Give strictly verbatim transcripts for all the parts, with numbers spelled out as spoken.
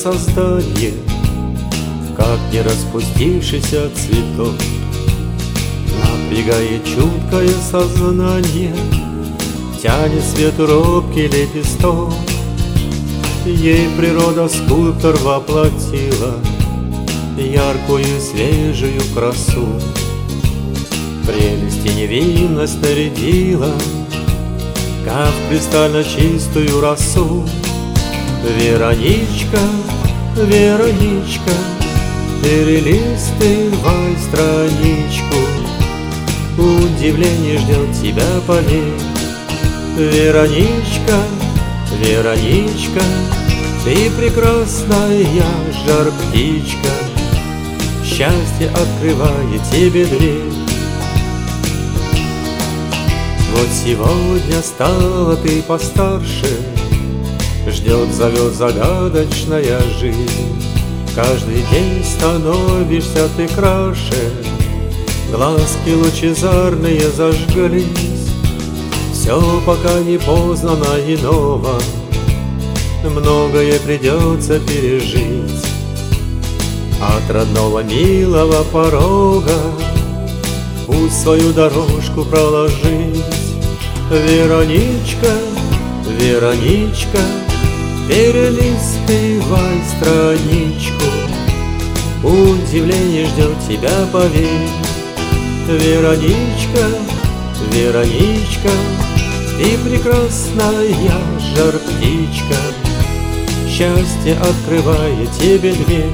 создание, как не распустившийся цветок. Напрягает чуткое сознание, тянет свету робкий лепесток. Ей природа скульптор воплотила яркую свежую красу. Прелесть и невинность нарядила, как в кристально чистую росу. Вероничка, Вероничка, перелистывай страничку, удивление ждет тебя, поверь. Вероничка, Вероничка, ты прекрасная жар-птичка, счастье открывает тебе дверь. Вот сегодня стала ты постарше, ждет, зовет загадочная жизнь. Каждый день становишься ты краше, глазки лучезарные зажглись. Все пока не познано иного, многое придется пережить. От родного милого порога путь свою дорожку проложить. Вероничка, Вероничка, перелистывай страничку, удивление ждет тебя, поверь. Вероничка, Вероничка, ты прекрасная жар-птичка, счастье открывает тебе дверь.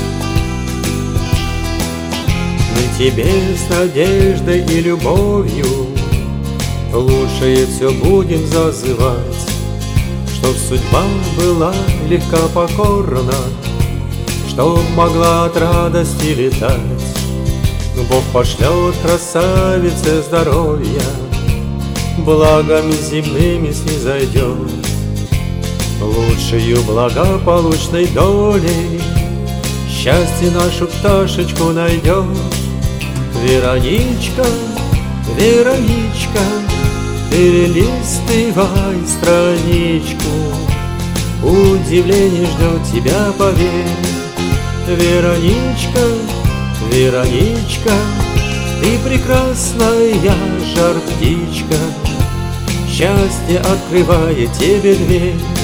Мы тебе с надеждой и любовью лучшее все будем зазывать, чтоб судьба была легка покорна, чтоб могла от радости летать. Бог пошлет красавице здоровья, благами земными снизойдет, лучшую благополучной долей счастье нашу пташечку найдет. Вероничка, Вероничка, перелистывай страничку, удивление ждет тебя, поверь. Вероничка, Вероничка, ты прекрасная жар-птичка, счастье открывает тебе дверь.